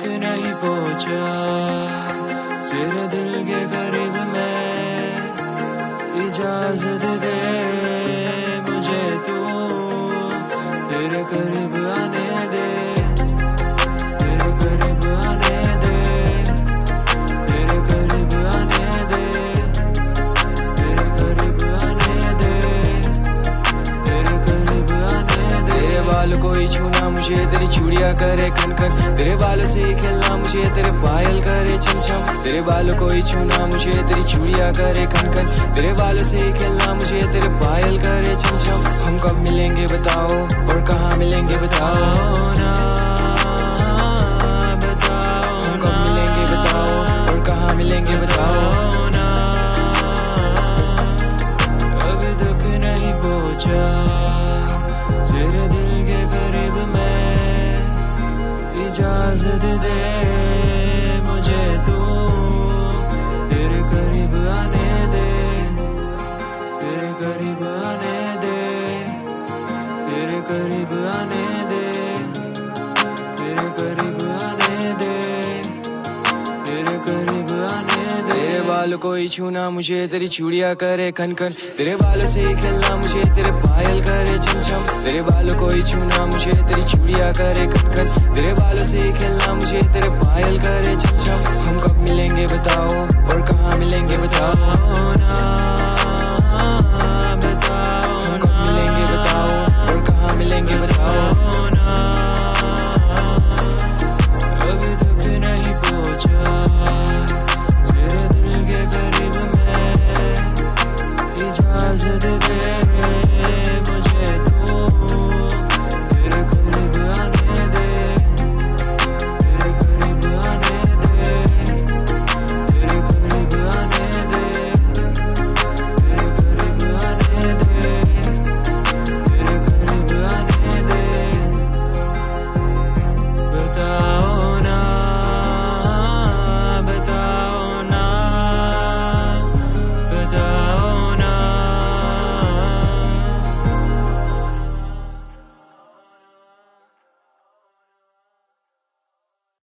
नहीं पहुंचा तेरे दिल के करीब मैं, इजाजत दे मुझे तू तेरे करीब आने दे, तेरे करीब आने दे, तेरे करीब आने दे, तेरे करीब आने दे, तेरे करीब आने दे। तेरे बाल को ही छूना मुझे तेरी चूड़ियां करे खन खन, तेरे बालों से ही खेलना मुझे तेरे पायल करे छम छम, तेरे बालों को ही छूना मुझे तेरी चूड़ियां करे खन खन, तेरे बालों से ही खेलना मुझे तेरे पायल करे छम छम। हम कब मिलेंगे बताओ और कहाँ मिलेंगे बताओ ना, बताओ हम कब मिलेंगे बताओ और कहाँ मिलेंगे बताओ ना, अभी तक नहीं पहुंचा तेरे दिल के करीब मैं, इजाजत दे मुझे तू तेरे करीब आने दे, तेरे करीब आने दे, तेरे करीब आने दे, तेरे करीब आने दे, तेरे करीब आने दे। तेरे बालों को ही छूना मुझे तेरी चूड़ियां करे खन खन, तेरे बालों से ही खेलना मुझे तेरे पायल करे छम छम, तेरे बालों को ही छूना मुझे तेरी चूड़ियां करे खन खन, तेरे बालों से ही खेलना मुझे तेरे पायल करे छम छम। हम कब मिलेंगे बताओ और कहाँ मिलेंगे बताओ